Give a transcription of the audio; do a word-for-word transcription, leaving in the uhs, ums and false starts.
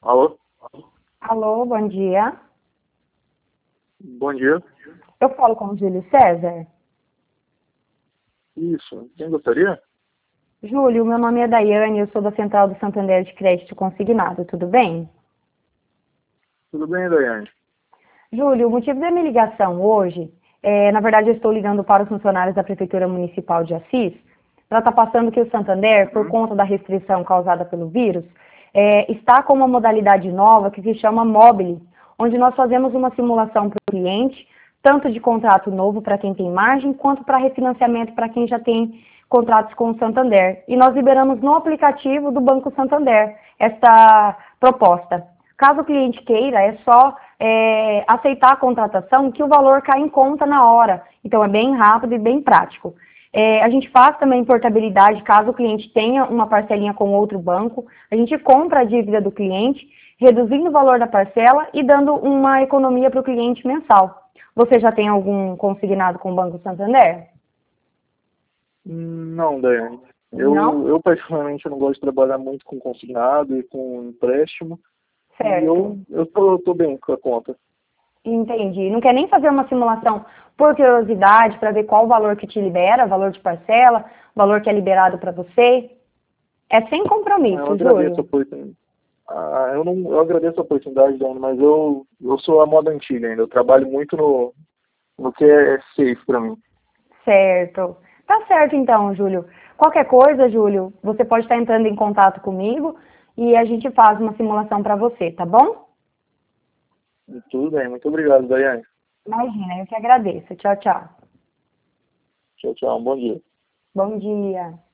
Alô? Alô, bom dia. Bom dia. Eu falo com o Júlio César. Isso. Quem gostaria? Júlio, meu nome é Daiane, eu sou da Central do Santander de Crédito Consignado, tudo bem? Tudo bem, Daiane? Júlio, o motivo da minha ligação hoje, é, na verdade eu estou ligando para os funcionários da Prefeitura Municipal de Assis. Ela está passando que o Santander, por Uhum. conta da restrição causada pelo vírus, é, está com uma modalidade nova que se chama Mobile, onde nós fazemos uma simulação para o cliente, tanto de contrato novo para quem tem margem, quanto para refinanciamento para quem já tem contratos com o Santander. E nós liberamos no aplicativo do Banco Santander esta proposta. Caso o cliente queira, é só é, aceitar a contratação que o valor cai em conta na hora. Então é bem rápido e bem prático. É, a gente faz também portabilidade caso o cliente tenha uma parcelinha com outro banco. A gente compra a dívida do cliente, reduzindo o valor da parcela e dando uma economia para o cliente mensal. Você já tem algum consignado com o Banco Santander? Não, Daiane. Não? Eu, eu, particularmente, eu não gosto de trabalhar muito com consignado e com empréstimo. E Certo. eu, eu tô, tô bem com a conta. Entendi. Não quer nem fazer uma simulação por curiosidade para ver qual o valor que te libera, valor de parcela, valor que é liberado para você? É sem Ah, Eu compromisso, agradeço a Júlio. oportunidade. Ah, eu, não, eu agradeço a oportunidade, Daiane, mas eu, eu sou a moda antiga ainda. Eu trabalho muito no, no que é safe para mim. Certo. Tá certo então, Júlio. Qualquer coisa, Júlio, você pode estar entrando em contato comigo e a gente faz uma simulação para você, tá bom? E tudo bem. Muito obrigado, Daiane. Imagina, eu que agradeço. Tchau, tchau. Tchau, tchau. Um bom dia. Bom dia.